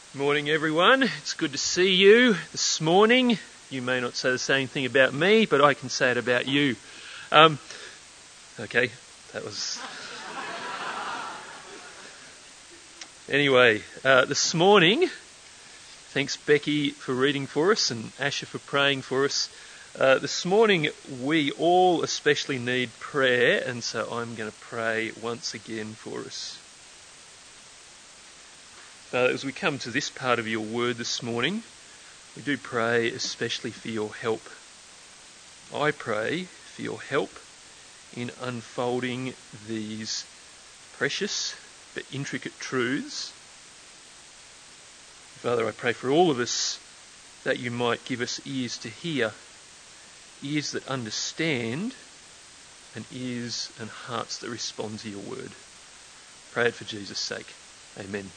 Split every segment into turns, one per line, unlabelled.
Morning, everyone. It's good to see you this morning. You may not say the same thing about me, but I can say it about you. Okay, that was... Anyway, this morning, thanks Becky for reading for us and Asher for praying for us. This morning, we all especially need prayer, and so I'm going to pray once again for us. As we come to this part of your word this morning, we do pray especially for your help. I pray for your help in unfolding these precious but intricate truths. Father, I pray for all of us that you might give us ears to hear, ears that understand, and ears and hearts that respond to your word. Pray it for Jesus' sake. Amen.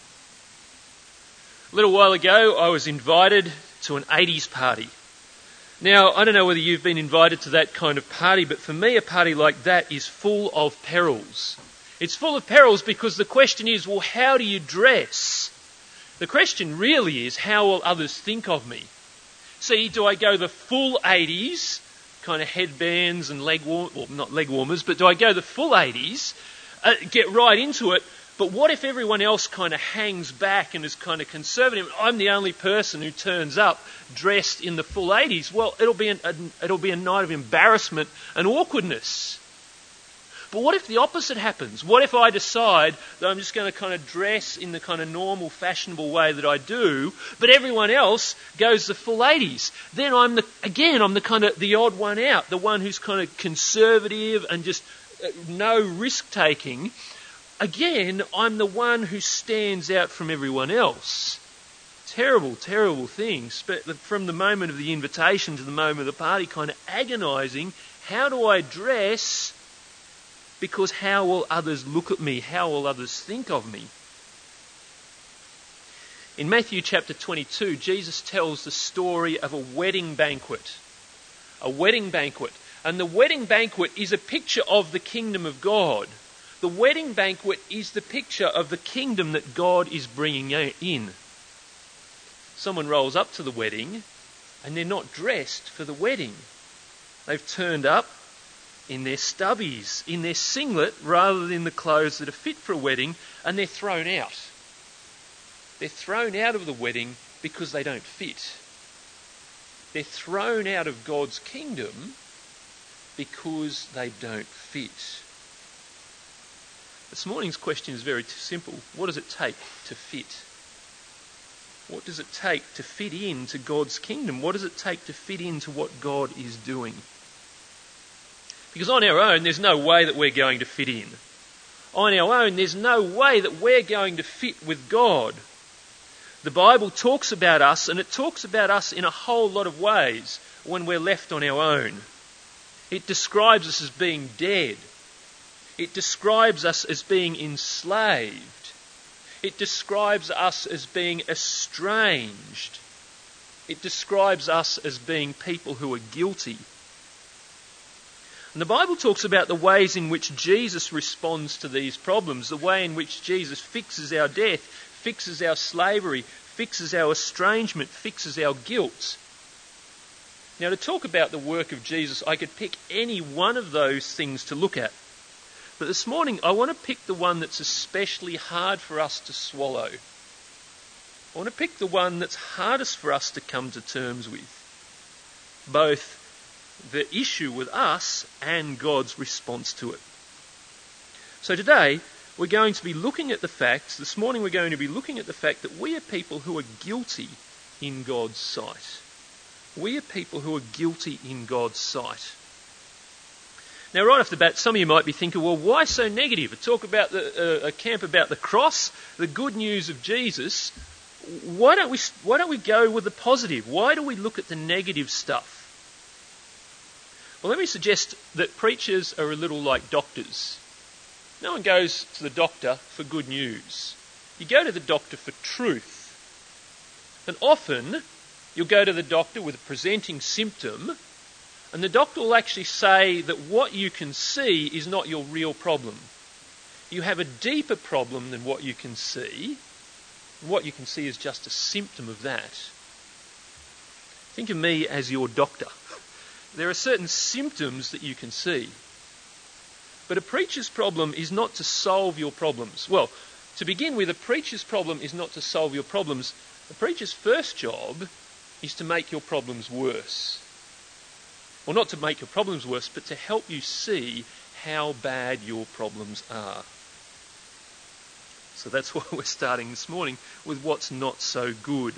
A little while ago, I was invited to an 80s party. Now, I don't know whether you've been invited to that kind of party, but for me, a party like that is full of perils. It's full of perils because the question is, well, how do you dress? The question really is, how will others think of me? See, do I go the full 80s, kind of headbands and not leg warmers, but do I go the full 80s, get right into it? But what if everyone else kind of hangs back and is kind of conservative? I'm the only person who turns up dressed in the full 80s. Well, it'll be a night of embarrassment and awkwardness. But what if the opposite happens? What if I decide that I'm just going to kind of dress in the kind of normal, fashionable way that I do, but everyone else goes the full 80s? Then I'm the kind of the odd one out, the one who's kind of conservative and just no risk taking. Again, I'm the one who stands out from everyone else. Terrible, terrible things. But from the moment of the invitation to the moment of the party, kind of agonising, how do I dress? Because how will others look at me? How will others think of me? In Matthew chapter 22, Jesus tells the story of a wedding banquet. A wedding banquet. And the wedding banquet is a picture of the kingdom of God. The wedding banquet is the picture of the kingdom that God is bringing in. Someone rolls up to the wedding and they're not dressed for the wedding. They've turned up in their stubbies, in their singlet, rather than the clothes that are fit for a wedding, and they're thrown out. They're thrown out of the wedding because they don't fit. They're thrown out of God's kingdom because they don't fit. This morning's question is very simple. What does it take to fit? What does it take to fit into God's kingdom? What does it take to fit into what God is doing? Because on our own, there's no way that we're going to fit in. On our own, there's no way that we're going to fit with God. The Bible talks about us, and it talks about us in a whole lot of ways when we're left on our own. It describes us as being dead. It describes us as being enslaved. It describes us as being estranged. It describes us as being people who are guilty. And the Bible talks about the ways in which Jesus responds to these problems, the way in which Jesus fixes our death, fixes our slavery, fixes our estrangement, fixes our guilt. Now, to talk about the work of Jesus, I could pick any one of those things to look at. But this morning, I want to pick the one that's especially hard for us to swallow. I want to pick the one that's hardest for us to come to terms with. Both the issue with us and God's response to it. So today, we're going to be looking at the facts. This morning, we're going to be looking at the fact that we are people who are guilty in God's sight. We are people who are guilty in God's sight. Now, right off the bat, some of you might be thinking, well, why so negative? Talk about a camp about the cross, the good news of Jesus. Why don't we go with the positive? Why do we look at the negative stuff? Well, let me suggest that preachers are a little like doctors. No one goes to the doctor for good news. You go to the doctor for truth. And often, you'll go to the doctor with a presenting symptom, and the doctor will actually say that what you can see is not your real problem. You have a deeper problem than what you can see, What you can see is just a symptom of that. Think of me as your doctor. There are certain symptoms that you can see. But a preacher's problem is not to solve your problems. Well, to begin with, a preacher's problem is not to solve your problems. A preacher's first job is to make your problems worse. Well, not to make your problems worse, but to help you see how bad your problems are. So that's why we're starting this morning with what's not so good.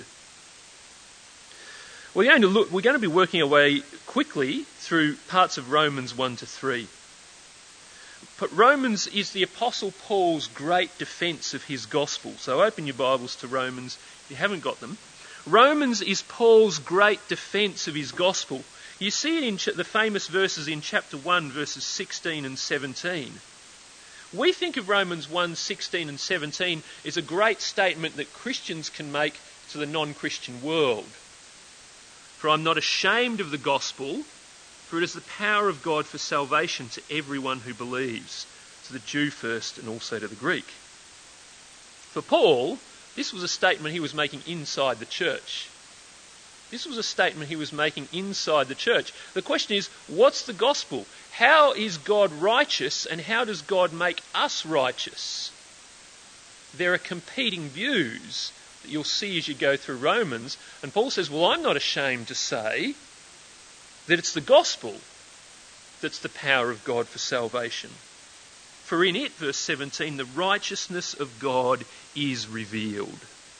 We're going to be working our way quickly through parts of Romans 1 to 3. But Romans is the Apostle Paul's great defence of his gospel. So open your Bibles to Romans if you haven't got them. Romans is Paul's great defence of his gospel. You see it in the famous verses in chapter 1, verses 16 and 17. We think of Romans 1, 16 and 17 as a great statement that Christians can make to the non-Christian world. For I'm not ashamed of the gospel, for it is the power of God for salvation to everyone who believes, to the Jew first and also to the Greek. For Paul, this was a statement he was making inside the church. This was a statement he was making inside the church. The question is, what's the gospel? How is God righteous and how does God make us righteous? There are competing views that you'll see as you go through Romans. And Paul says, well, I'm not ashamed to say that it's the gospel that's the power of God for salvation. For in it, verse 17, the righteousness of God is revealed.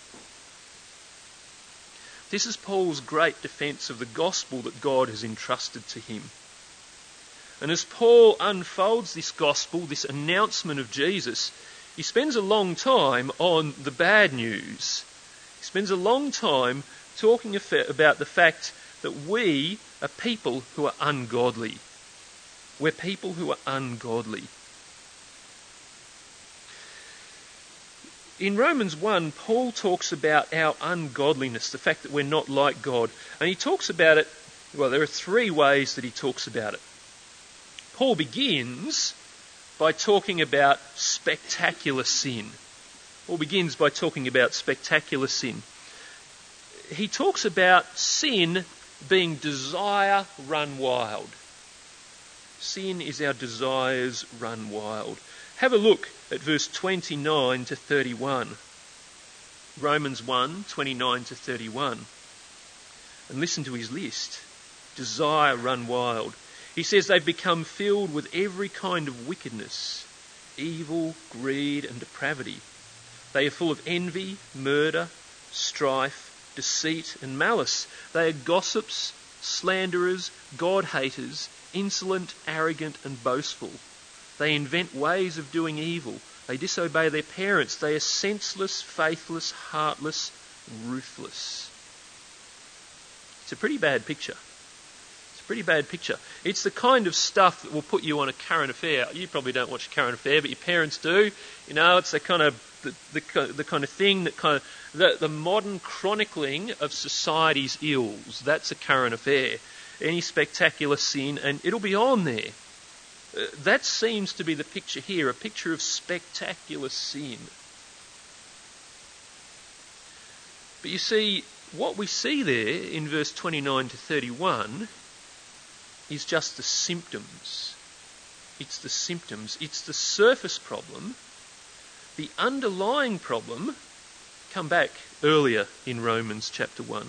This is Paul's great defence of the gospel that God has entrusted to him. And as Paul unfolds this gospel, this announcement of Jesus, he spends a long time on the bad news. He spends a long time talking about the fact that we are people who are ungodly. We're people who are ungodly. In Romans 1, Paul talks about our ungodliness, the fact that we're not like God. And he talks about it, well, there are three ways that he talks about it. Paul begins by talking about spectacular sin. Paul begins by talking about spectacular sin. He talks about sin being desire run wild. Sin is our desires run wild. Have a look at verse 29 to 31. Romans 1, 29 to 31. And listen to his list. Desire run wild. He says they've become filled with every kind of wickedness, evil, greed and depravity. They are full of envy, murder, strife, deceit and malice. They are gossips, slanderers, God-haters, insolent, arrogant and boastful. They invent ways of doing evil. They disobey their parents. They are senseless, faithless, heartless, ruthless. It's a pretty bad picture. Pretty bad picture. It's the kind of stuff that will put you on a current affair. You probably don't watch a current affair, but your parents do. You know, it's the kind of thing that the modern chronicling of society's ills. That's a current affair. Any spectacular sin, and it'll be on there. That seems to be the picture here, a picture of spectacular sin. But you see, what we see there in verse 29 to 31 is just the symptoms. It's the symptoms. It's the surface problem. The underlying problem, come back earlier in Romans chapter 1.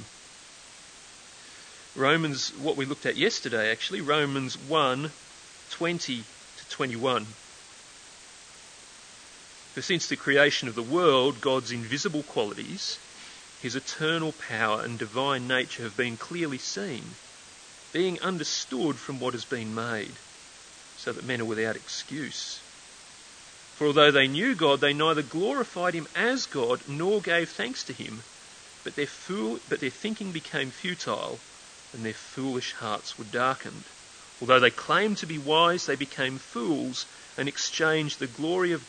Romans, what we looked at yesterday actually, Romans 1, 20 to 21. For since the creation of the world, God's invisible qualities, his eternal power and divine nature have been clearly seen, being understood from what has been made, so that men are without excuse. For although they knew God, they neither glorified him as God nor gave thanks to him, but their thinking became futile, and their foolish hearts were darkened. Although they claimed to be wise, they became fools and exchanged the glory of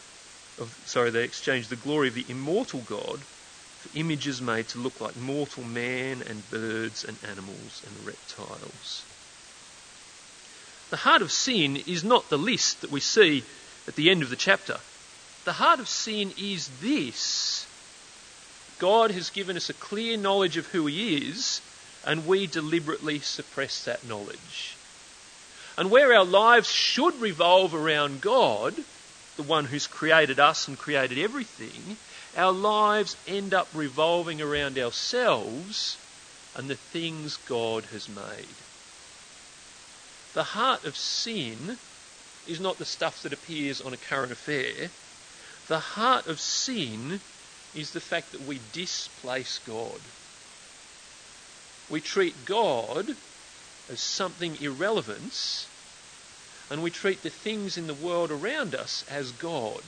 the immortal God for images made to look like mortal man and birds and animals and reptiles. The heart of sin is not the list that we see at the end of the chapter. The heart of sin is this. God has given us a clear knowledge of who he is, and we deliberately suppress that knowledge. And where our lives should revolve around God, the one who's created us and created everything, our lives end up revolving around ourselves and the things God has made. The heart of sin is not the stuff that appears on a current affair. The heart of sin is the fact that we displace God. We treat God as something irrelevant, and we treat the things in the world around us as God.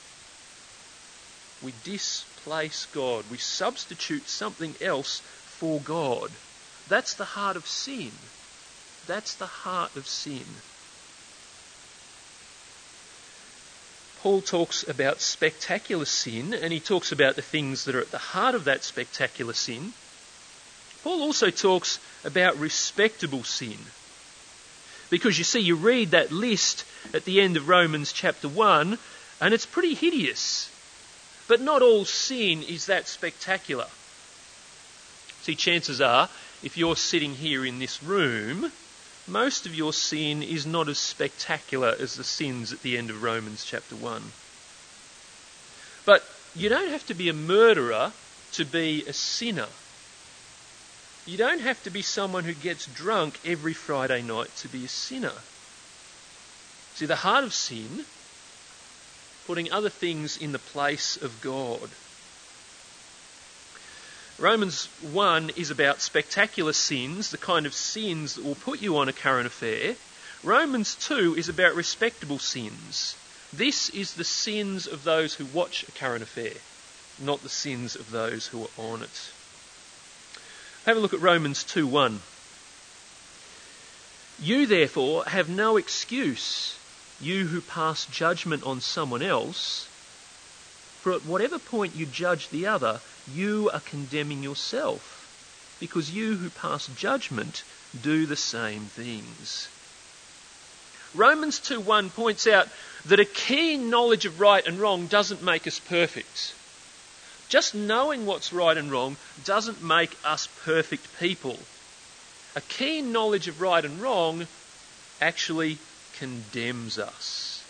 We displace God. We substitute something else for God. That's the heart of sin. That's the heart of sin. Paul talks about spectacular sin, and he talks about the things that are at the heart of that spectacular sin. Paul also talks about respectable sin. Because you see, you read that list at the end of Romans chapter 1, and it's pretty hideous. But not all sin is that spectacular. See, chances are, if you're sitting here in this room, most of your sin is not as spectacular as the sins at the end of Romans chapter 1. But you don't have to be a murderer to be a sinner. You don't have to be someone who gets drunk every Friday night to be a sinner. See, the heart of sin, putting other things in the place of God. Romans 1 is about spectacular sins, the kind of sins that will put you on a current affair. Romans 2 is about respectable sins. This is the sins of those who watch a current affair, not the sins of those who are on it. Have a look at Romans 2:1. You therefore have no excuse, you who pass judgment on someone else, for at whatever point you judge the other, you are condemning yourself, because you who pass judgment do the same things. Romans 2:1 points out that a keen knowledge of right and wrong doesn't make us perfect. Just knowing what's right and wrong doesn't make us perfect people. A keen knowledge of right and wrong actually condemns us.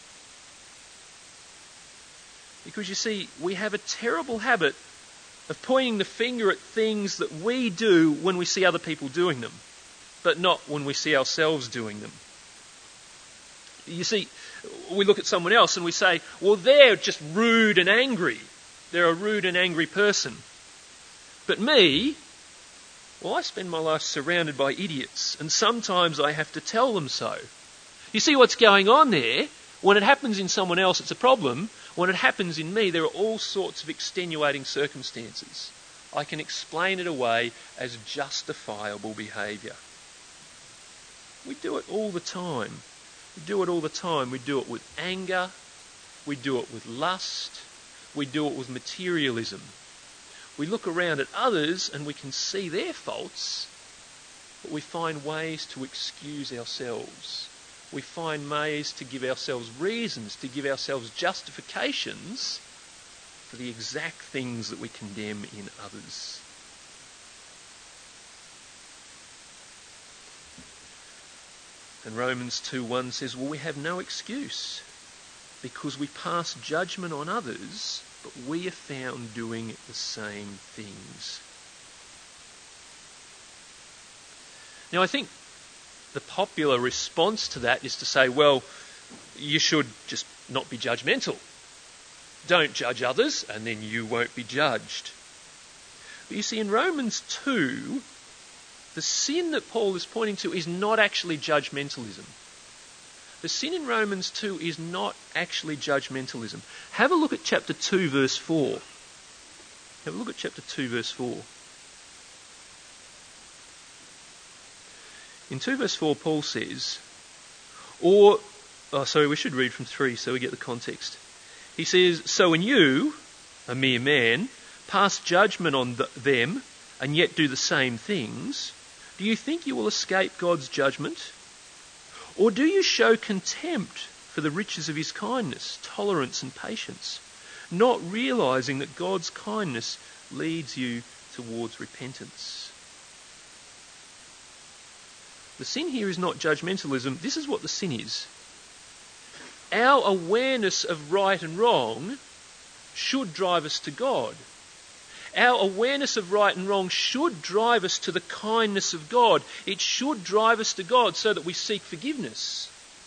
Because you see, we have a terrible habit of pointing the finger at things that we do when we see other people doing them, but not when we see ourselves doing them. You see, we look at someone else and we say, well, they're just rude and angry. They're a rude and angry person. But me, well, I spend my life surrounded by idiots, and sometimes I have to tell them so. You see what's going on there? When it happens in someone else, it's a problem. When it happens in me, there are all sorts of extenuating circumstances. I can explain it away as justifiable behaviour. We do it all the time. We do it all the time. We do it with anger. We do it with lust. We do it with materialism. We look around at others and we can see their faults, but we find ways to excuse ourselves. We find ways to give ourselves reasons, to give ourselves justifications for the exact things that we condemn in others. And Romans 2:1 says, well, we have no excuse because we pass judgment on others, but we are found doing the same things. Now, I think the popular response to that is to say, well, you should just not be judgmental. Don't judge others, and then you won't be judged. But you see, in Romans 2, the sin that Paul is pointing to is not actually judgmentalism. The sin in Romans 2 is not actually judgmentalism. Have a look at chapter 2, verse 4. Have a look at chapter 2, verse 4. In 2 verse 4, Paul says, we should read from 3 so we get the context. He says, so when you, a mere man, pass judgment on them and yet do the same things, do you think you will escape God's judgment? Or do you show contempt for the riches of his kindness, tolerance and patience, not realising that God's kindness leads you towards repentance. The sin here is not judgmentalism. This is what the sin is. Our awareness of right and wrong should drive us to God. Our awareness of right and wrong should drive us to the kindness of God. It should drive us to God so that we seek forgiveness.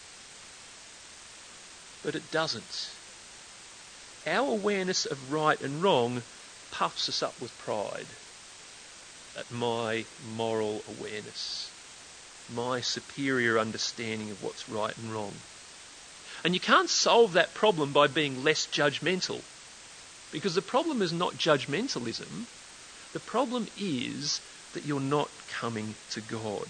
But it doesn't. Our awareness of right and wrong puffs us up with pride at my moral awareness, my superior understanding of what's right and wrong. And you can't solve that problem by being less judgmental, because the problem is not judgmentalism. The problem is that you're not coming to God.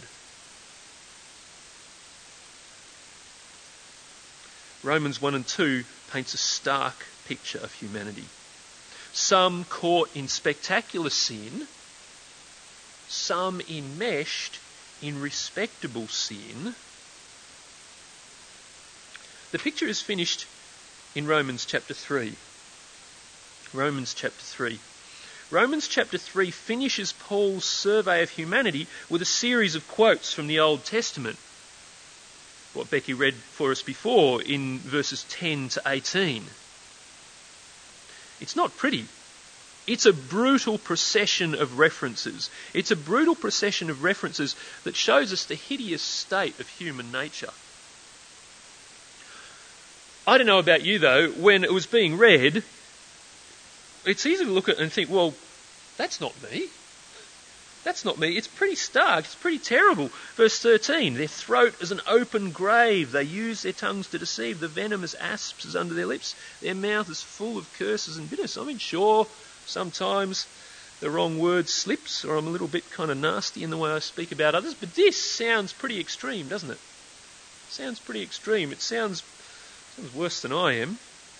Romans 1 and 2 paints a stark picture of humanity. Some caught in spectacular sin, some enmeshed in respectable sin. The picture is finished in Romans chapter 3. Romans chapter 3. Romans chapter 3 finishes Paul's survey of humanity with a series of quotes from the Old Testament. What Becky read for us before in verses 10 to 18. It's not pretty. It's a brutal procession of references. It's a brutal procession of references that shows us the hideous state of human nature. I don't know about you though, when it was being read, it's easy to look at it and think, well, that's not me. That's not me. It's pretty stark. It's pretty terrible. Verse 13, their throat is an open grave. They use their tongues to deceive. The venomous asps is under their lips. Their mouth is full of curses and bitterness. I mean, sure, sometimes the wrong word slips, or I'm a little bit kind of nasty in the way I speak about others, but this sounds pretty extreme, doesn't it? Sounds pretty extreme. It sounds worse than I am.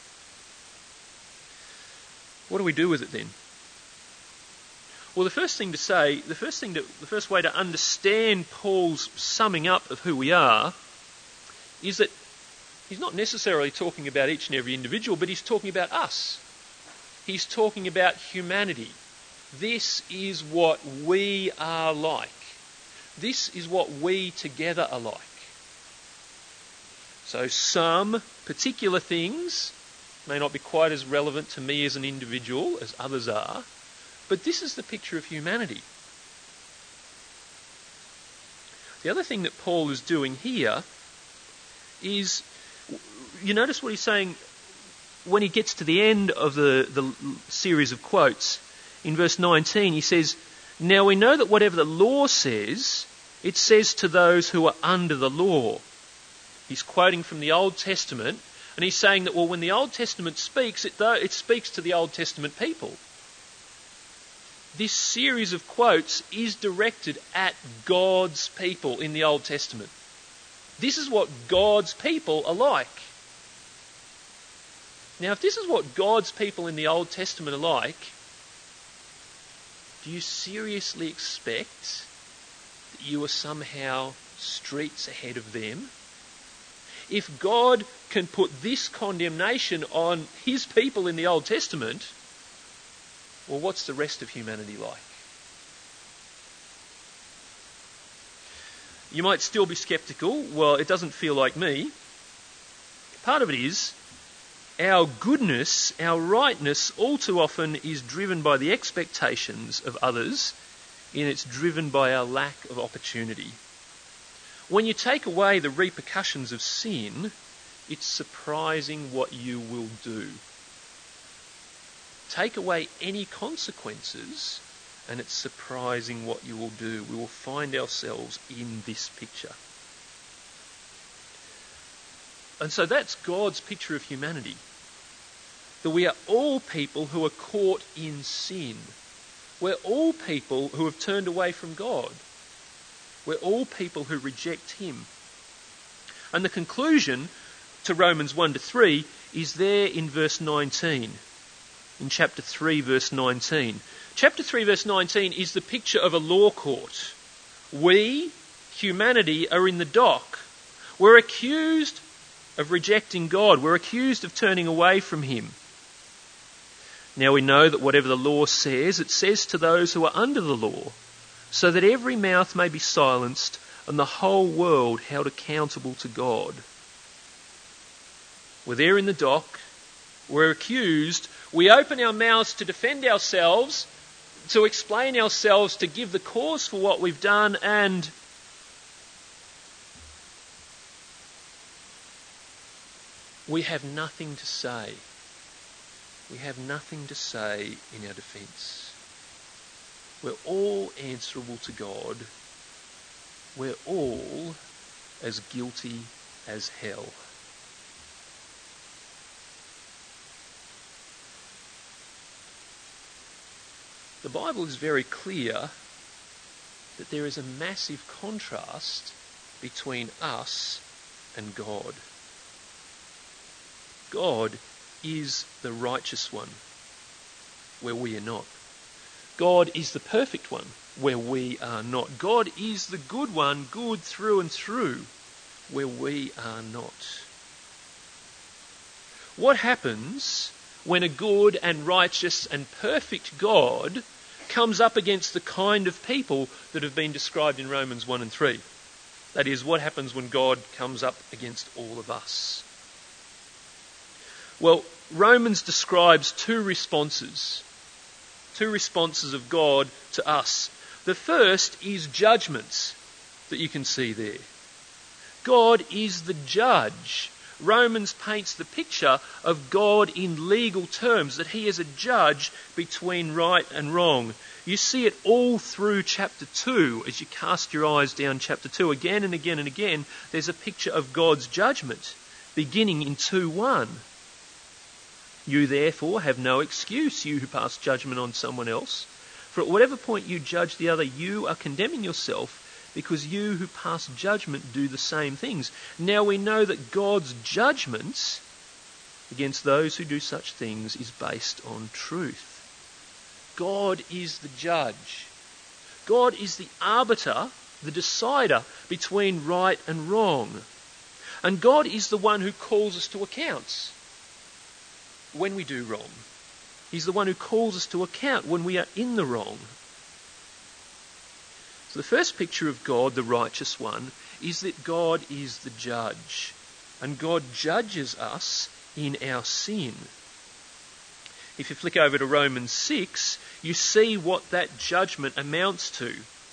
What do we do with it then? Well, the first way to understand Paul's summing up of who we are is that he's not necessarily talking about each and every individual, but he's talking about us. He's talking about humanity. This is what we are like. This is what we together are like. So some particular things may not be quite as relevant to me as an individual as others are, but this is the picture of humanity. The other thing that Paul is doing here is, you notice what he's saying when he gets to the end of the series of quotes. In verse 19 he says, "Now we know that whatever the law says, it says to those who are under the law." He's quoting from the Old Testament, and he's saying that, well, when the Old Testament speaks, it speaks to the Old Testament people. This series of quotes is directed at God's people in the Old Testament. This is what God's people are like. Now, if this is what God's people in the Old Testament are like, do you seriously expect that you are somehow streets ahead of them? If God can put this condemnation on his people in the Old Testament, well, what's the rest of humanity like? You might still be sceptical. Well, it doesn't feel like me. Part of it is our goodness, our rightness, all too often is driven by the expectations of others, and it's driven by our lack of opportunity. When you take away the repercussions of sin, it's surprising what you will do. Take away any consequences, and it's surprising what you will do. We will find ourselves in this picture. And so that's God's picture of humanity. That we are all people who are caught in sin. We're all people who have turned away from God. We're all people who reject him. And the conclusion to Romans 1 to 3 is there in verse 19. In chapter 3, verse 19. Chapter 3, verse 19 is the picture of a law court. We, humanity, are in the dock. We're accused of rejecting God. We're accused of turning away from him. Now we know that whatever the law says, it says to those who are under the law, so that every mouth may be silenced and the whole world held accountable to God. We're there in the dock, we're accused, we open our mouths to defend ourselves, to explain ourselves, to give the cause for what we've done, and we have nothing to say. We have nothing to say in our defence. We're all answerable to God. We're all as guilty as hell. The Bible is very clear that there is a massive contrast between us and God. God is the righteous one, where we are not. God is the perfect one, where we are not. God is the good one, good through and through, where we are not. What happens when a good and righteous and perfect God comes up against the kind of people that have been described in Romans 1 and 3? That is, what happens when God comes up against all of us? Well, Romans describes two responses of God to us. The first is judgments that you can see there. God is the judge. Romans paints the picture of God in legal terms, that he is a judge between right and wrong. You see it all through chapter 2 as you cast your eyes down chapter 2. Again and again and again, there's a picture of God's judgment, beginning in 2:1. You therefore have no excuse, you who pass judgment on someone else. For at whatever point you judge the other, you are condemning yourself, because you who pass judgment do the same things. Now we know that God's judgment against those who do such things is based on truth. God is the judge. God is the arbiter, the decider between right and wrong. And God is the one who calls us to account when we do wrong. He's the one who calls us to account when we are in the wrong. So the first picture of God, the righteous one, is that God is the judge. And God judges us in our sin. If you flick over to Romans 6, you see what that judgment amounts to.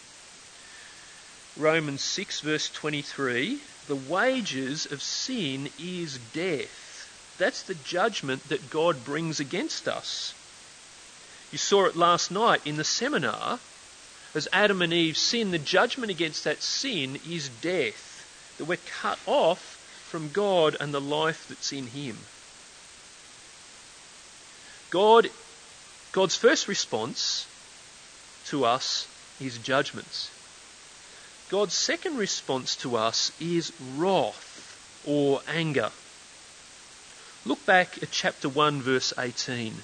Romans 6 verse 23, the wages of sin is death. That's the judgment that God brings against us. You saw it last night in the seminar. As Adam and Eve sin, the judgment against that sin is death. That we're cut off from God and the life that's in him. God's first response to us is judgments. God's second response to us is wrath or anger. Look back at chapter 1 verse 18.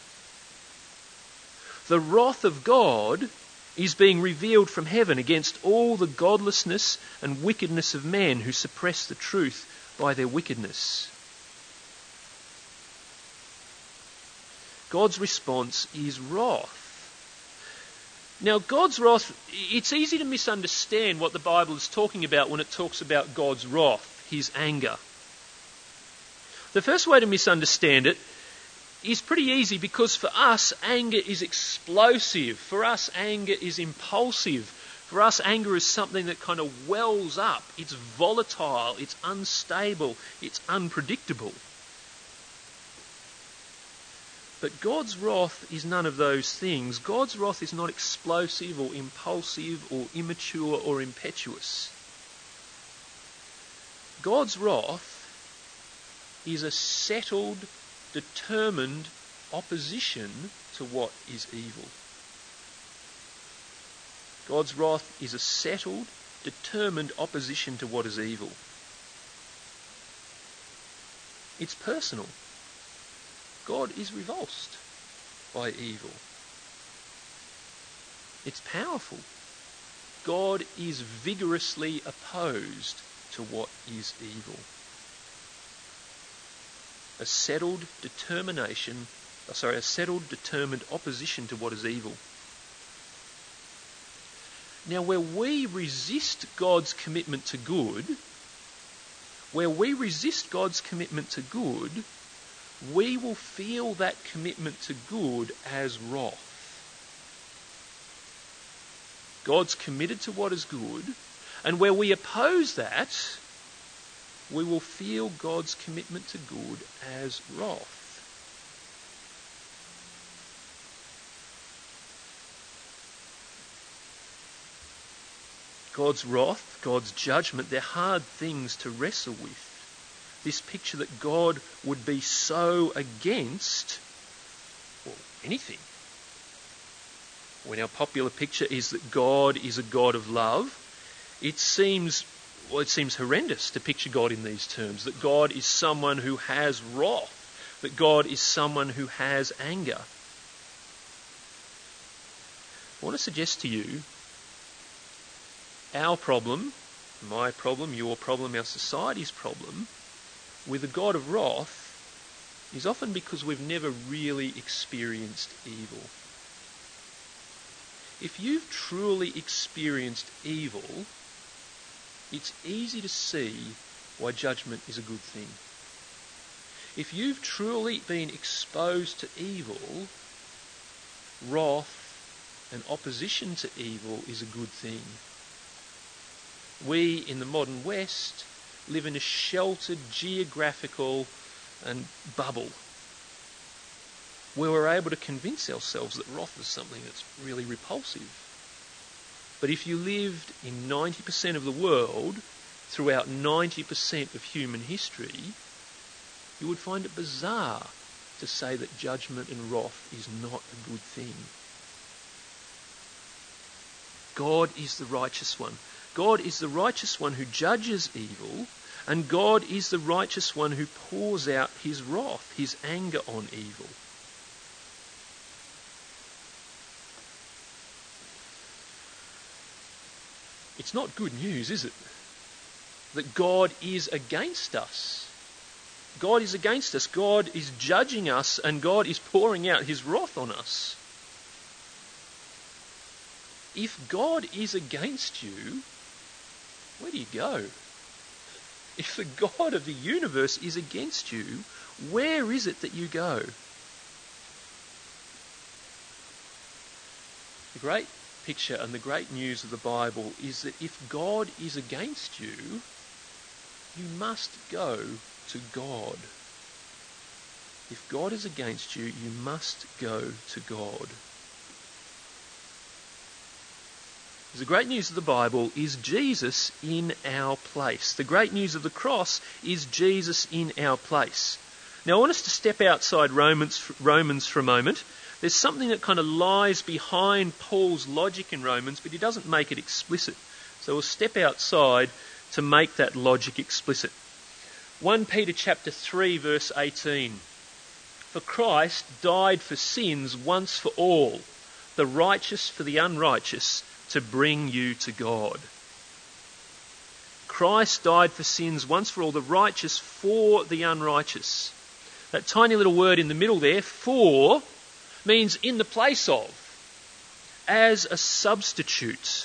The wrath of God is being revealed from heaven against all the godlessness and wickedness of men who suppress the truth by their wickedness. God's response is wrath. Now, God's wrath, it's easy to misunderstand what the Bible is talking about when it talks about God's wrath, his anger. The first way to misunderstand it is pretty easy, because for us, anger is explosive. For us, anger is impulsive. For us, anger is something that kind of wells up. It's volatile, it's unstable, it's unpredictable. But God's wrath is none of those things. God's wrath is not explosive or impulsive or immature or impetuous. God's wrath is a settled, determined opposition to what is evil. God's wrath is a settled, determined opposition to what is evil. It's personal. God is revulsed by evil. It's powerful. God is vigorously opposed to what is evil. A settled determination a settled, determined opposition to what is evil. Now, where we resist God's commitment to good, we will feel that commitment to good as wrath. God's committed to what is good, and where we oppose that, we will feel God's commitment to good as wrath. God's wrath, God's judgment, they're hard things to wrestle with. This picture that God would be so against, well, anything. When our popular picture is that God is a God of love, it seems horrendous to picture God in these terms, that God is someone who has wrath, that God is someone who has anger. I want to suggest to you, our problem, my problem, your problem, our society's problem with a God of wrath is often because we've never really experienced evil. If you've truly experienced evil, it's easy to see why judgment is a good thing. If you've truly been exposed to evil, wrath and opposition to evil is a good thing. We in the modern West live in a sheltered geographical and bubble where we're able to convince ourselves that wrath is something that's really repulsive. But if you lived in 90% of the world, throughout 90% of human history, you would find it bizarre to say that judgment and wrath is not a good thing. God is the righteous one. God is the righteous one who judges evil, and God is the righteous one who pours out his wrath, his anger on evil. It's not good news, is it? That God is against us. God is against us. God is judging us, and God is pouring out his wrath on us. If God is against you, where do you go? If the God of the universe is against you, where is it that you go? The great picture and the great news of the Bible is that if God is against you, you must go to God. If God is against you, you must go to God. The great news of the Bible is Jesus in our place. The great news of the cross is Jesus in our place. Now I want us to step outside Romans for a moment. There's something that kind of lies behind Paul's logic in Romans, but he doesn't make it explicit. So we'll step outside to make that logic explicit. 1 Peter chapter 3 verse 18. For Christ died for sins once for all, the righteous for the unrighteous, to bring you to God. Christ died for sins once for all, the righteous for the unrighteous. That tiny little word in the middle there, for, means in the place of, as a substitute.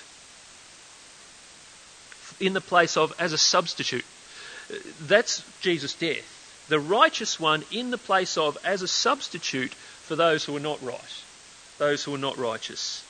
In the place of, as a substitute. That's Jesus' death. The righteous one in the place of, as a substitute for those who are not right, those who are not righteous.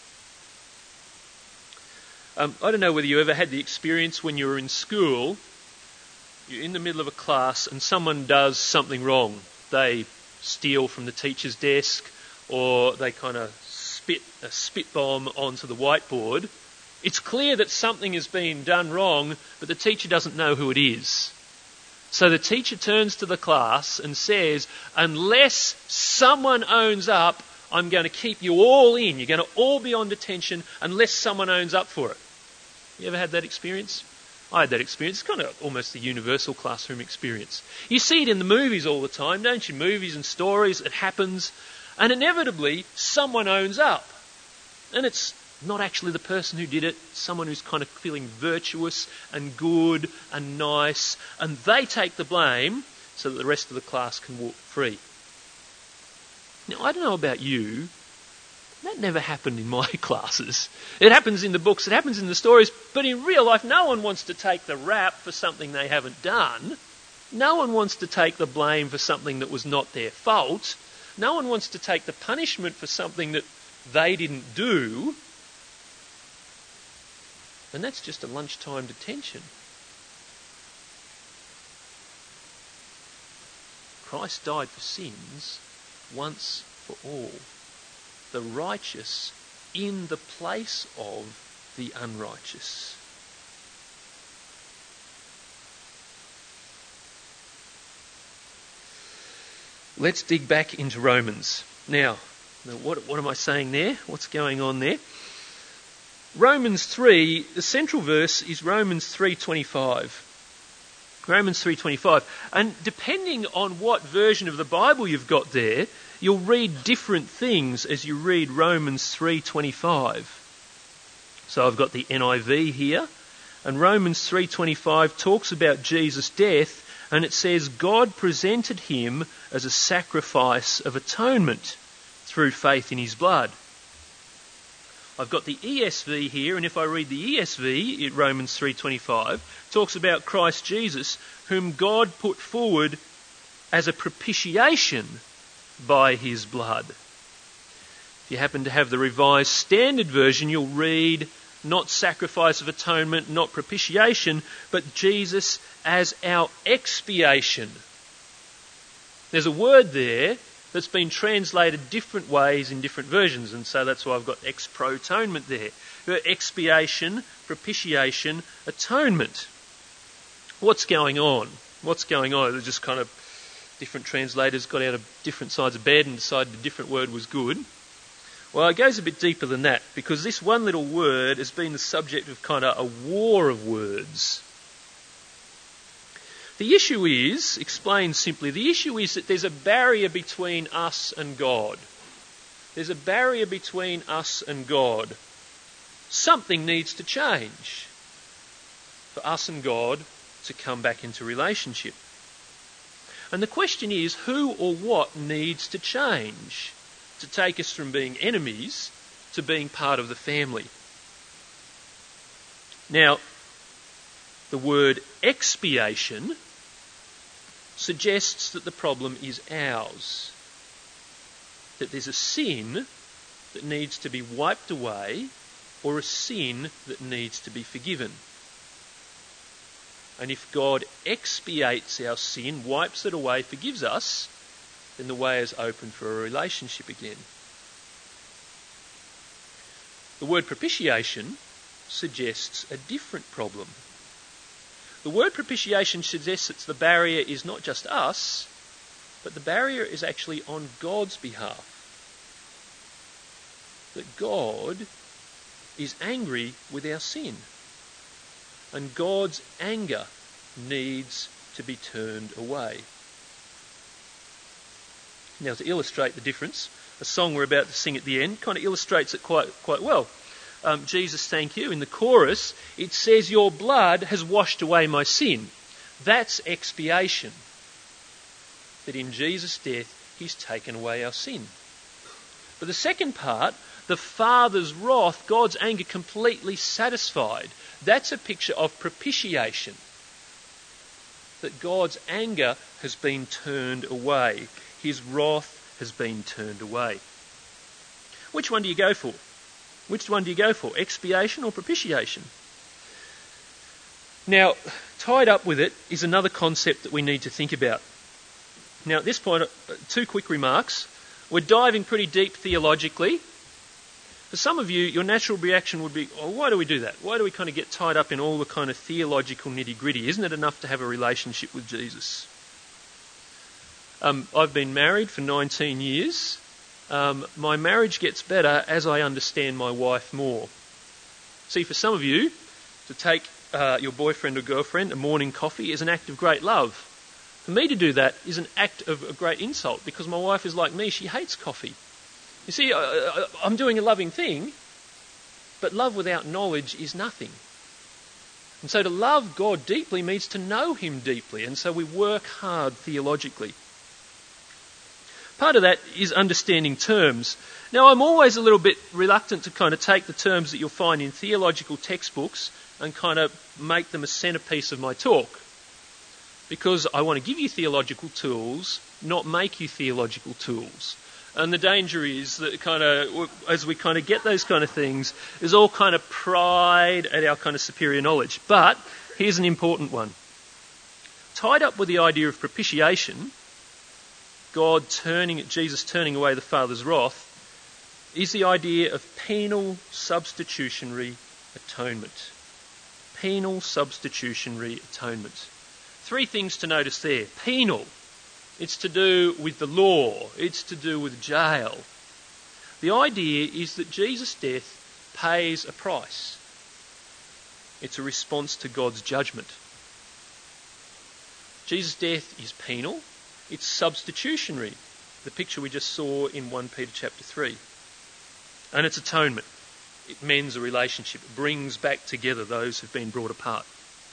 I don't know whether you ever had the experience when you were in school, you're in the middle of a class and someone does something wrong. They steal from the teacher's desk, or they kind of spit a spit bomb onto the whiteboard. It's clear that something has been done wrong, but the teacher doesn't know who it is. So the teacher turns to the class and says, unless someone owns up, I'm going to keep you all in. You're going to all be on detention unless someone owns up for it. You ever had that experience? I had that experience. It's kind of almost the universal classroom experience. You see it in the movies all the time, don't you? Movies and stories, it happens. And inevitably, someone owns up. And it's not actually the person who did it, someone who's kind of feeling virtuous and good and nice, and they take the blame so that the rest of the class can walk free. Now, I don't know about you, that never happened in my classes. It happens in the books, it happens in the stories, but in real life no one wants to take the rap for something they haven't done. No one wants to take the blame for something that was not their fault. No one wants to take the punishment for something that they didn't do. And that's just a lunchtime detention. Christ died for sins once for all. The righteous in the place of the unrighteous. Let's dig back into Romans. Now what am I saying there? What's going on there? Romans 3, the central verse is Romans 3:25. Romans 3:25. And depending on what version of the Bible you've got there, you'll read different things as you read Romans 3:25. So I've got the NIV here, and Romans 3:25 talks about Jesus' death, and it says God presented him as a sacrifice of atonement through faith in his blood. I've got the ESV here, and if I read the ESV, Romans 3:25 talks about Christ Jesus, whom God put forward as a propitiation by his blood. If you happen to have the Revised Standard Version, you'll read not sacrifice of atonement, not propitiation, but Jesus as our expiation. There's a word there that's been translated different ways in different versions, and so that's why I've got ex-pro-atonement there. Expiation, propitiation, atonement. What's going on? What's going on? They're just kind of different translators got out of different sides of bed and decided a different word was good. Well, it goes a bit deeper than that, because this one little word has been the subject of kind of a war of words. The issue is, explained simply, the issue is that there's a barrier between us and God. There's a barrier between us and God. Something needs to change for us and God to come back into relationship. And the question is, who or what needs to change to take us from being enemies to being part of the family? Now, the word expiation suggests that the problem is ours. That there's a sin that needs to be wiped away, or a sin that needs to be forgiven. And if God expiates our sin, wipes it away, forgives us, then the way is open for a relationship again. The word propitiation suggests a different problem. The word propitiation suggests that the barrier is not just us, but the barrier is actually on God's behalf. That God is angry with our sin. And God's anger needs to be turned away. Now, to illustrate the difference, a song we're about to sing at the end kind of illustrates it quite well. Jesus, thank you. In the chorus, it says, your blood has washed away my sin. That's expiation. That in Jesus' death, he's taken away our sin. But the second part, the Father's wrath, God's anger completely satisfied. That's a picture of propitiation. That God's anger has been turned away. His wrath has been turned away. Which one do you go for? Which one do you go for? Expiation or propitiation? Now, tied up with it is another concept that we need to think about. Now, at this point, two quick remarks. We're diving pretty deep theologically. For some of you, your natural reaction would be, oh, why do we do that? Why do we kind of get tied up in all the kind of theological nitty-gritty? Isn't it enough to have a relationship with Jesus? I've been married for 19 years. My marriage gets better as I understand my wife more. See, for some of you, to take your boyfriend or girlfriend a morning coffee is an act of great love. For me to do that is an act of a great insult, because my wife is like me, she hates coffee. You see, I'm doing a loving thing, but love without knowledge is nothing. And so to love God deeply means to know him deeply, and so we work hard theologically. Part of that is understanding terms. Now, I'm always a little bit reluctant to kind of take the terms that you'll find in theological textbooks and kind of make them a centrepiece of my talk, because I want to give you theological tools, not make you theological tools. And the danger is that kind of, as we kind of get those kind of things, there's all kind of pride at our kind of superior knowledge. But here's an important one. Tied up with the idea of propitiation, Jesus turning away the Father's wrath, is the idea of penal substitutionary atonement. Penal substitutionary atonement. Three things to notice there. Penal. It's to do with the law. It's to do with jail. The idea is that Jesus' death pays a price. It's a response to God's judgment. Jesus' death is penal. It's substitutionary. The picture we just saw in 1 Peter chapter 3. And it's atonement. It mends a relationship. It brings back together those who've been brought apart.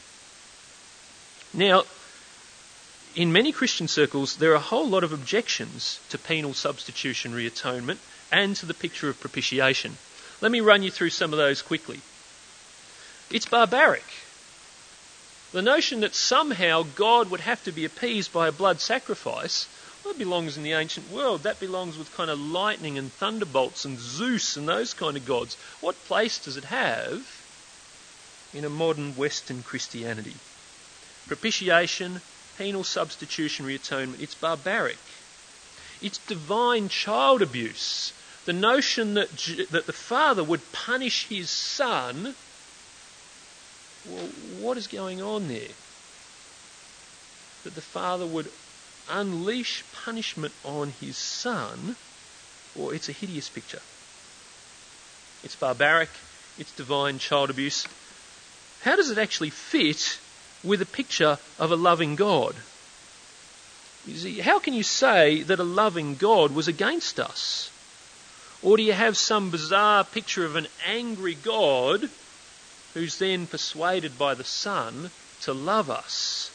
Now, in many Christian circles, there are a whole lot of objections to penal substitutionary atonement and to the picture of propitiation. Let me run you through some of those quickly. It's barbaric. The notion that somehow God would have to be appeased by a blood sacrifice, well, that belongs in the ancient world. That belongs with kind of lightning and thunderbolts and Zeus and those kind of gods. What place does it have in a modern Western Christianity? Propitiation, penal substitutionary atonement, it's barbaric. It's divine child abuse. The notion that the Father would punish his Son, well, what is going on there? That the Father would unleash punishment on his Son, well, it's a hideous picture. It's barbaric, it's divine child abuse. How does it actually fit with a picture of a loving God? You see, how can you say that a loving God was against us? Or do you have some bizarre picture of an angry God who's then persuaded by the Son to love us?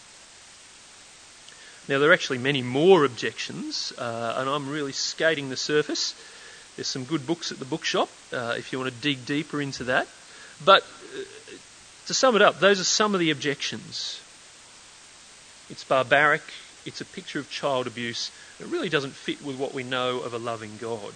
Now, there are actually many more objections, and I'm really skating the surface. There's some good books at the bookshop if you want to dig deeper into that. But to sum it up, those are some of the objections. It's barbaric, it's a picture of child abuse, it really doesn't fit with what we know of a loving God.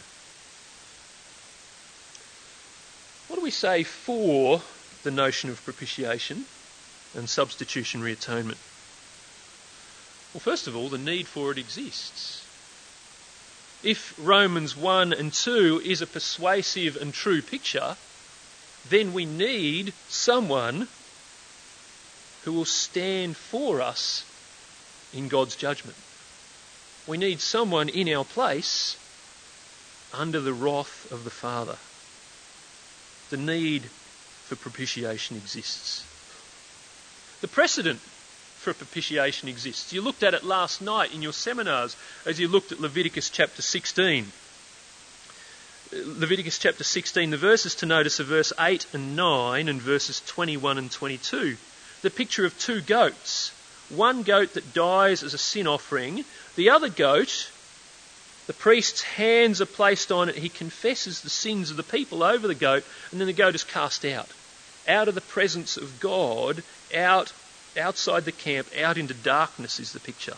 What do we say for the notion of propitiation and substitutionary atonement? Well, first of all, the need for it exists. If Romans 1 and 2 is a persuasive and true picture, then we need someone who will stand for us in God's judgment. We need someone in our place under the wrath of the Father. The need for propitiation exists. The precedent for propitiation exists. You looked at it last night in your seminars as you looked at Leviticus chapter 16. Leviticus chapter 16, the verses to notice are verse 8 and 9 and verses 21 and 22. The picture of two goats. One goat that dies as a sin offering. The other goat, the priest's hands are placed on it. He confesses the sins of the people over the goat, and then the goat is cast out of the presence of God, outside the camp, out into darkness is the picture.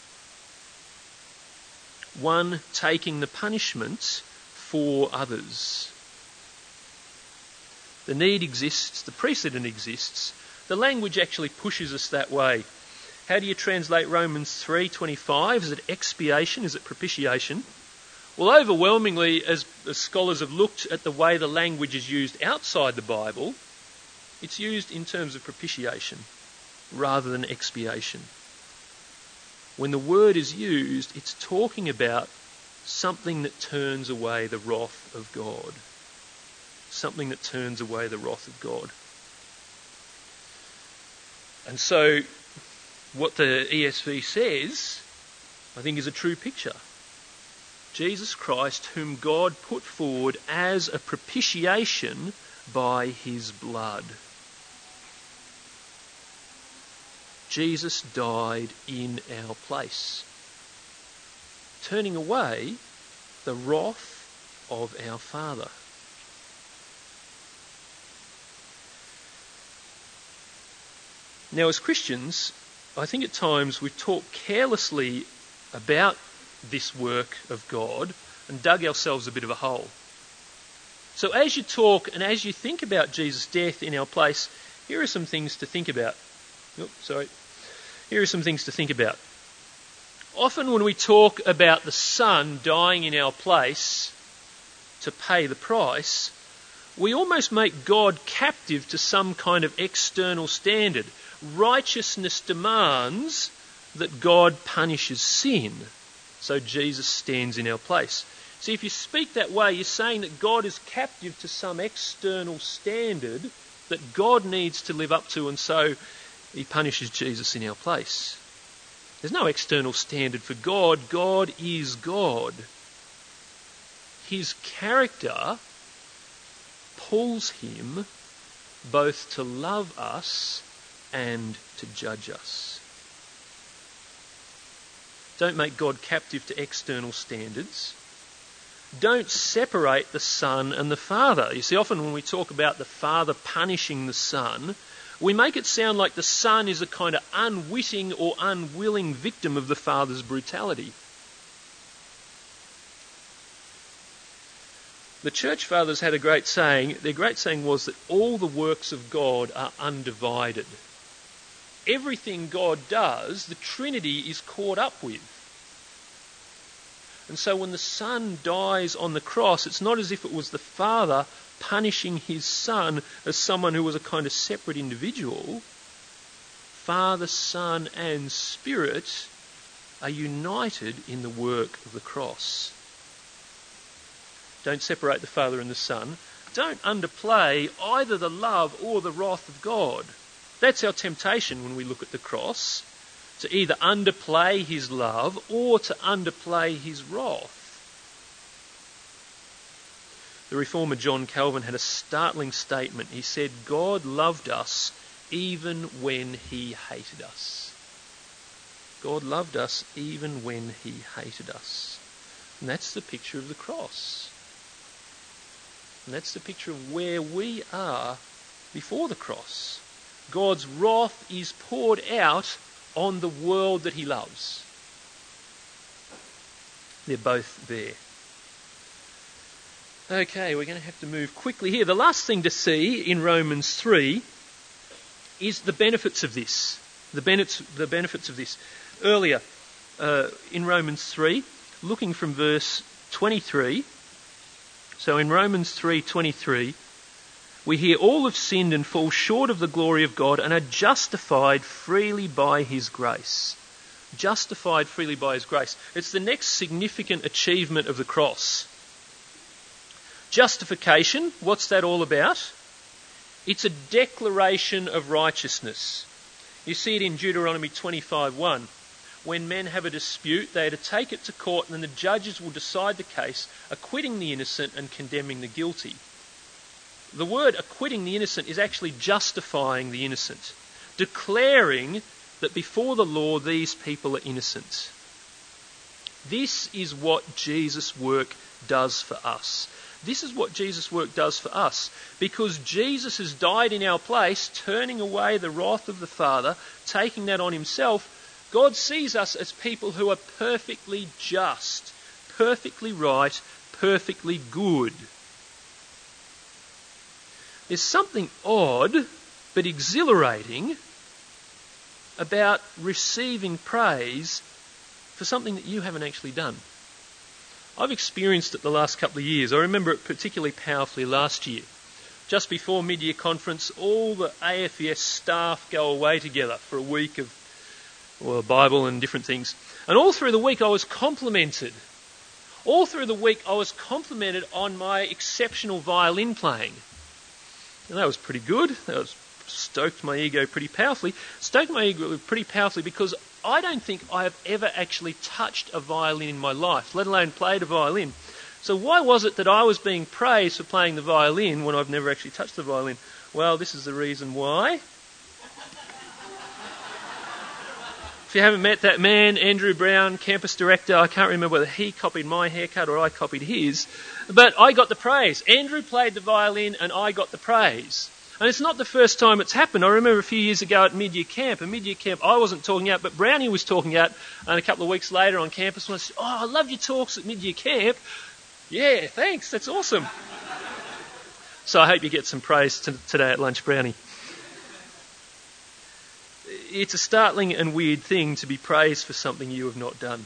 One taking the punishment for others. The need exists, the precedent exists. The language actually pushes us that way. How do you translate Romans 3:25? Is it expiation? Is it propitiation? Well, overwhelmingly, as scholars have looked at the way the language is used outside the Bible, it's used in terms of propitiation rather than expiation. When the word is used, it's talking about something that turns away the wrath of God. Something that turns away the wrath of God. And so, what the ESV says, I think, is a true picture. Jesus Christ, whom God put forward as a propitiation by his blood. Jesus died in our place. turning away the wrath of our Father. Now, as Christians, I think at times we talk carelessly about this work of God and dug ourselves a bit of a hole. So as you talk and as you think about Jesus' death in our place, here are some things to think about. Here are some things to think about. Often when we talk about the Son dying in our place to pay the price, we almost make God captive to some kind of external standard. Righteousness demands that God punishes sin, so Jesus stands in our place. See, if you speak that way, you're saying that God is captive to some external standard that God needs to live up to, and so he punishes Jesus in our place. There's no external standard for God. God is God. His character pulls him both to love us and to judge us. Don't make God captive to external standards. Don't separate the Son and the Father. You see, often when we talk about the Father punishing the Son, we make it sound like the Son is a kind of unwitting or unwilling victim of the Father's brutality. The Church Fathers had a great saying. Their great saying was that all the works of God are undivided. Everything God does, the Trinity is caught up with. And so when the Son dies on the cross, it's not as if it was the Father punishing his Son as someone who was a kind of separate individual. Father, Son and Spirit are united in the work of the cross. Don't separate the Father and the Son. Don't underplay either the love or the wrath of God. That's our temptation when we look at the cross, to either underplay his love or to underplay his wrath. The reformer John Calvin had a startling statement. He said, God loved us even when he hated us. God loved us even when he hated us. And that's the picture of the cross. And that's the picture of where we are before the cross. God's wrath is poured out on the world that he loves. They're both there. Okay, we're going to have to move quickly here. The last thing to see in Romans 3 is the benefits of this. The benefits of this. Earlier in Romans 3, looking from verse 23. So in Romans 3:23, we hear all have sinned and fall short of the glory of God and are justified freely by his grace. Justified freely by his grace. It's the next significant achievement of the cross. Justification, what's that all about? It's a declaration of righteousness. You see it in Deuteronomy 25:1. When men have a dispute, they are to take it to court and then the judges will decide the case, acquitting the innocent and condemning the guilty. The word acquitting the innocent is actually justifying the innocent, declaring that before the law these people are innocent. This is what Jesus' work does for us. This is what Jesus' work does for us. Because Jesus has died in our place, turning away the wrath of the Father, taking that on himself, God sees us as people who are perfectly just, perfectly right, perfectly good. There's something odd but exhilarating about receiving praise for something that you haven't actually done. I've experienced it the last couple of years. I remember it particularly powerfully last year. Just before mid-year conference, all the AFES staff go away together for a week of Bible and different things. And all through the week I was complimented. All through the week I was complimented on my exceptional violin playing. And that was pretty good. That was stoked my ego pretty powerfully. Stoked my ego pretty powerfully because I don't think I have ever actually touched a violin in my life, let alone played a violin. So why was it that I was being praised for playing the violin when I've never actually touched the violin? Well, this is the reason why. If you haven't met that man, Andrew Brown, campus director, I can't remember whether he copied my haircut or I copied his, but I got the praise. Andrew played the violin and I got the praise. And it's not the first time it's happened. I remember a few years ago at mid-year camp. At mid-year camp, I wasn't talking out, but Brownie was talking out. And a couple of weeks later on campus, I said, I love your talks at mid-year camp. Yeah, thanks, that's awesome. So I hope you get some praise today at lunch, Brownie. It's a startling and weird thing to be praised for something you have not done.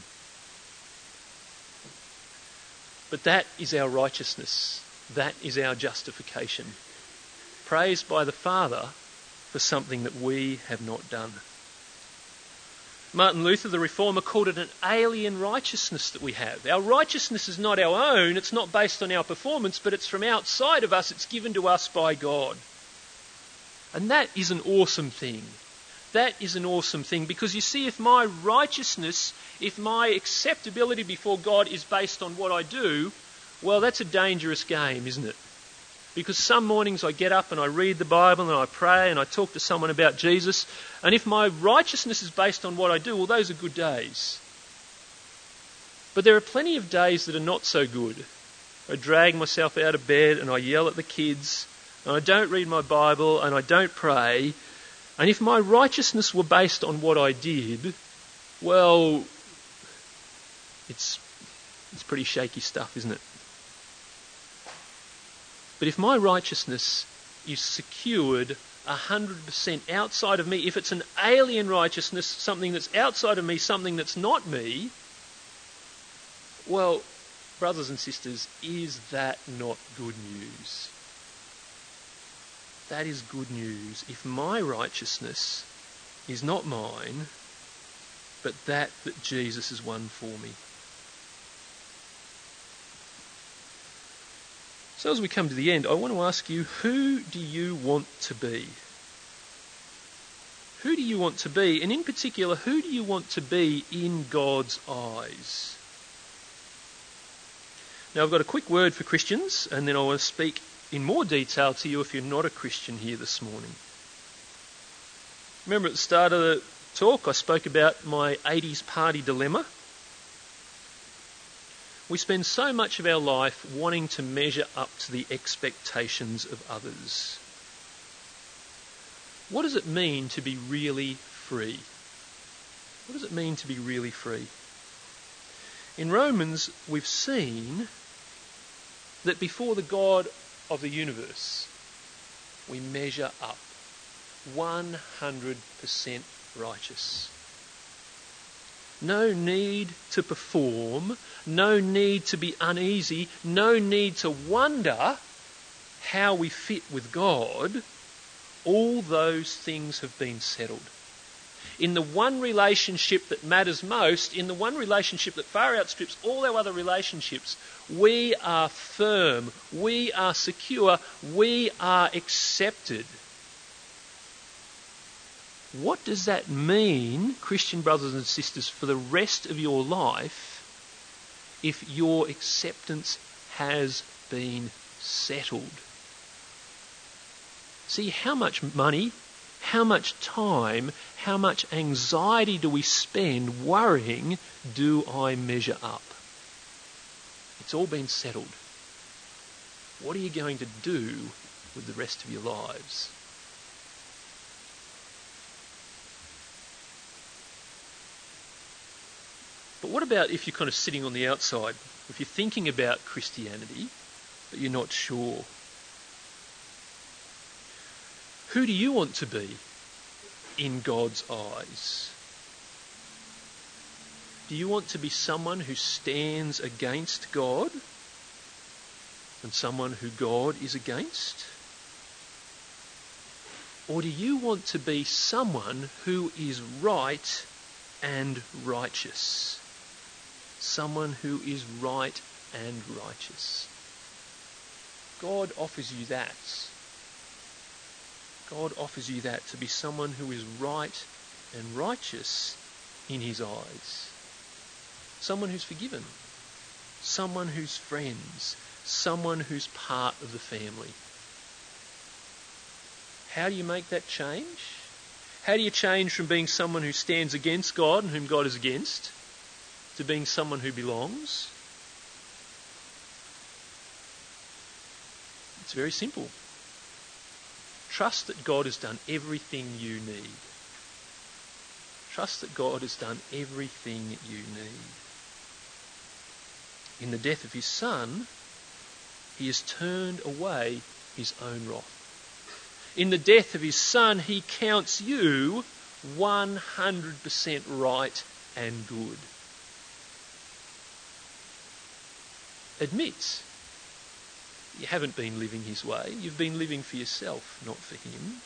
But that is our righteousness. That is our justification. Praised by the Father for something that we have not done. Martin Luther, the Reformer, called it an alien righteousness that we have. Our righteousness is not our own, it's not based on our performance, but it's from outside of us, it's given to us by God. And that is an awesome thing. That is an awesome thing, because you see, if my righteousness, if my acceptability before God is based on what I do, well, that's a dangerous game, isn't it? Because some mornings I get up and I read the Bible and I pray and I talk to someone about Jesus. And if my righteousness is based on what I do, well, those are good days. But there are plenty of days that are not so good. I drag myself out of bed and I yell at the kids and I don't read my Bible and I don't pray. And if my righteousness were based on what I did, well, it's pretty shaky stuff, isn't it? But if my righteousness is secured 100% outside of me, if it's an alien righteousness, something that's outside of me, something that's not me, well, brothers and sisters, is that not good news? That is good news. If my righteousness is not mine, but that Jesus has won for me. So as we come to the end, I want to ask you, who do you want to be? Who do you want to be? And in particular, who do you want to be in God's eyes? Now, I've got a quick word for Christians, and then I want to speak in more detail to you if you're not a Christian here this morning. Remember at the start of the talk, I spoke about my 80s party dilemma. We spend so much of our life wanting to measure up to the expectations of others. What does it mean to be really free? What does it mean to be really free? In Romans, we've seen that before the God of the universe, we measure up 100% righteous. No need to perform, no need to be uneasy, no need to wonder how we fit with God. All those things have been settled. In the one relationship that matters most, in the one relationship that far outstrips all our other relationships, we are firm, we are secure, we are accepted. What does that mean, Christian brothers and sisters, for the rest of your life if your acceptance has been settled? See, how much money, how much time, how much anxiety do we spend worrying, do I measure up? It's all been settled. What are you going to do with the rest of your lives? But what about if you're kind of sitting on the outside? If you're thinking about Christianity, but you're not sure? Who do you want to be in God's eyes? Do you want to be someone who stands against God and someone who God is against? Or do you want to be someone who is right and righteous? Someone who is right and righteous. God offers you that. God offers you that, to be someone who is right and righteous in his eyes. Someone who's forgiven. Someone who's friends. Someone who's part of the family. How do you make that change? How do you change from being someone who stands against God and whom God is against to being someone who belongs? It's very simple. Trust that God has done everything you need. Trust that God has done everything you need. In the death of his Son, he has turned away his own wrath. In the death of his Son, he counts you 100% right and good. Admit you haven't been living his way. You've been living for yourself, not for him.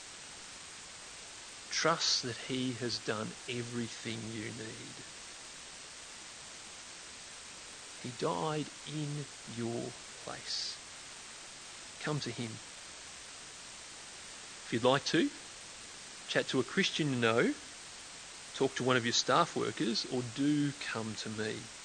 Trust that he has done everything you need. He died in your place. Come to him. If you'd like to, chat to a Christian you know, talk to one of your staff workers, or do come to me.